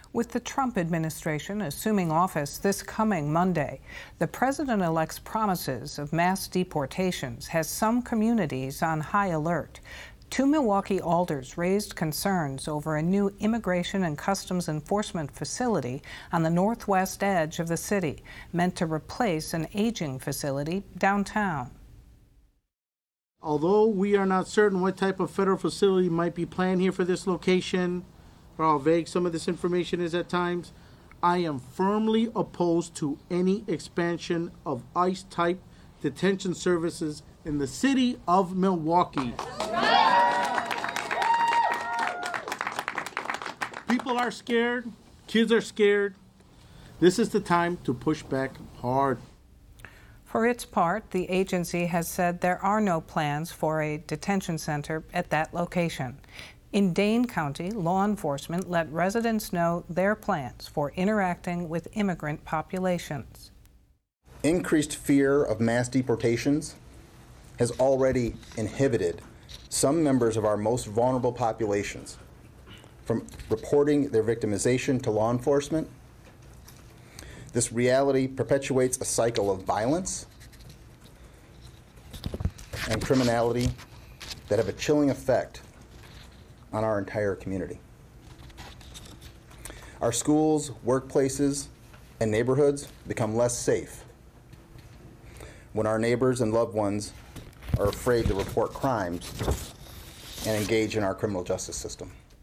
With the Trump administration assuming office this coming Monday, the president-elect's promises of mass deportations has some communities on high alert. Two Milwaukee alders raised concerns over a new Immigration and Customs Enforcement facility on the northwest edge of the city, meant to replace an aging facility downtown. Although we are not certain what type of federal facility might be planned here for this location, or how vague some of this information is at times, I am firmly opposed to any expansion of ICE-type detention services in the city of Milwaukee. People are scared, kids are scared. This is the time to push back hard. For its part, the agency has said there are no plans for a detention center at that location. In Dane County, law enforcement let residents know their plans for interacting with immigrant populations. Increased fear of mass deportations has already inhibited some members of our most vulnerable populations from reporting their victimization to law enforcement. This reality perpetuates a cycle of violence and criminality that have a chilling effect on our entire community. Our schools, workplaces, and neighborhoods become less safe when our neighbors and loved ones are afraid to report crimes and engage in our criminal justice system.